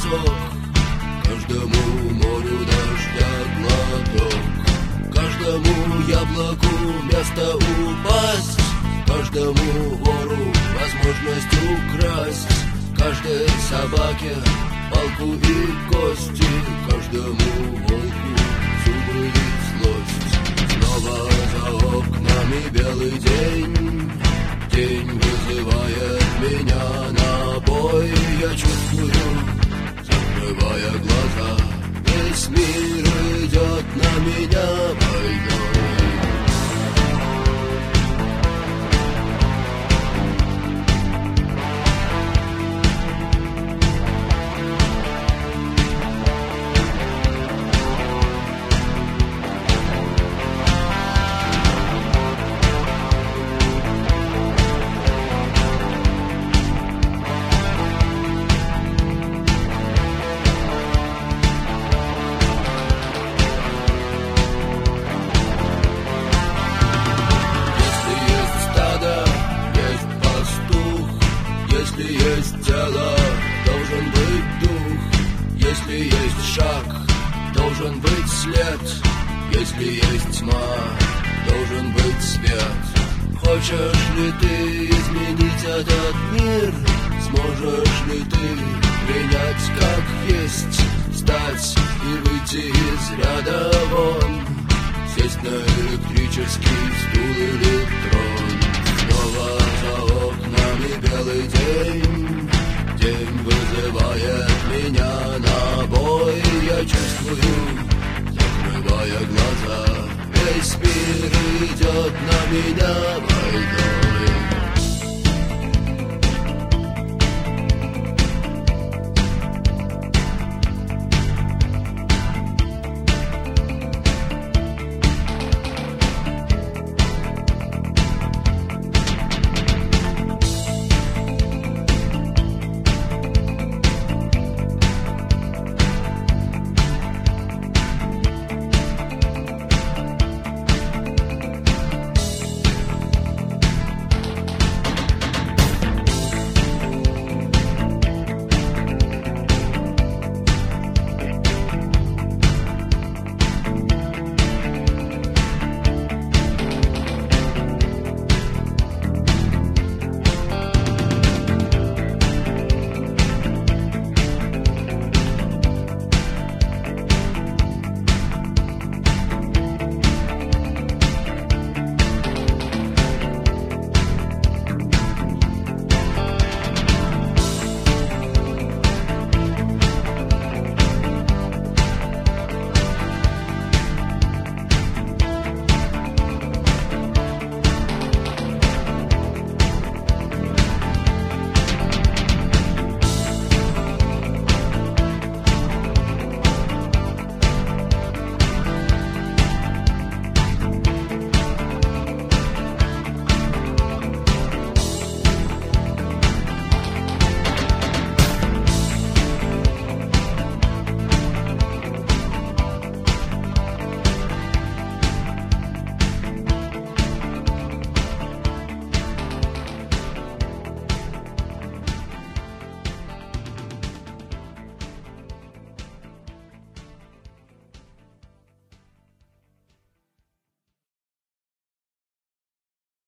песок, каждому морю дождя глоток, каждому яблоку место упасть, каждому вору возможность украсть, каждой собаке палку и кости, каждому волку зубы и злость. Снова за окнами белый день, день вызывает меня на бой. Я чувствую, закрывая глаза, весь мир идет на меня войной. Если есть тело, должен быть дух. Если есть шаг, должен быть след. Если есть тьма, должен быть свет. Хочешь ли ты изменить этот мир? Сможешь ли ты принять как есть? Встать и выйти из ряда вон, сесть на электрический стул или трон. Снова за окнами белый день, день вызывает меня на бой. Я чувствую, закрывая глаза, весь мир идет на меня войной.